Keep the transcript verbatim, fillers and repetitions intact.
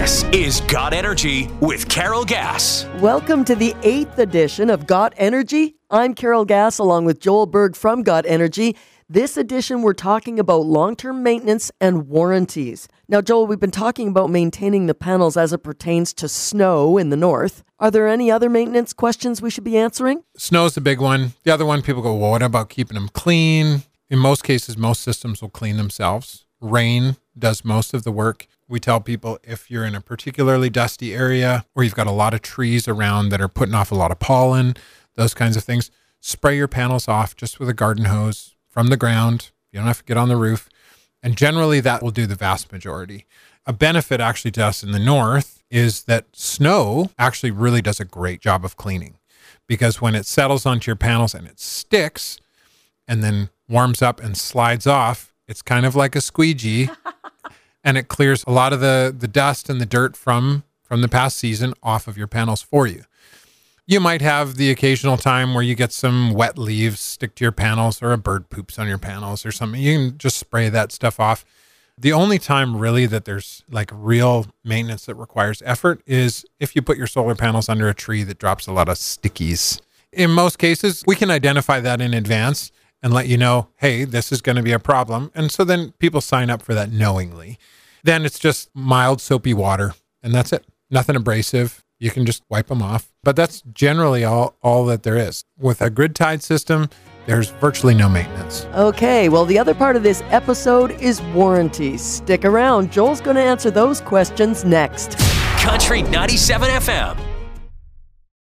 This is Got Energy with Carol Gass. Welcome to the eighth edition of Got Energy. I'm Carol Gass along with Joel Berg from Got Energy. This edition, we're talking about long-term maintenance and warranties. Now, Joel, we've been talking about maintaining the panels as it pertains to snow in the north. Are there any other maintenance questions we should be answering? Snow's the big one. The other one, people go, well, what about keeping them clean? In most cases, most systems will clean themselves. Rain does most of the work. We tell people if you're in a particularly dusty area or you've got a lot of trees around that are putting off a lot of pollen, those kinds of things, spray your panels off just with a garden hose from the ground. You don't have to get on the roof. And generally that will do the vast majority. A benefit actually to us in the north is that snow actually really does a great job of cleaning, because when it settles onto your panels and it sticks and then warms up and slides off, it's kind of like a squeegee. And it clears a lot of the, the dust and the dirt from, from the past season off of your panels for you. You might have the occasional time where you get some wet leaves stick to your panels, or a bird poops on your panels or something. You can just spray that stuff off. The only time really that there's like real maintenance that requires effort is if you put your solar panels under a tree that drops a lot of stickies. In most cases, we can identify that in advance and let you know, hey, this is going to be a problem. And so then people sign up for that knowingly. Then it's just mild soapy water, and that's it. Nothing abrasive. You can just wipe them off. But that's generally all, all that there is. With a grid-tied system, there's virtually no maintenance. Okay, well, the other part of this episode is warranties. Stick around. Joel's going to answer those questions next. Country ninety-seven F M.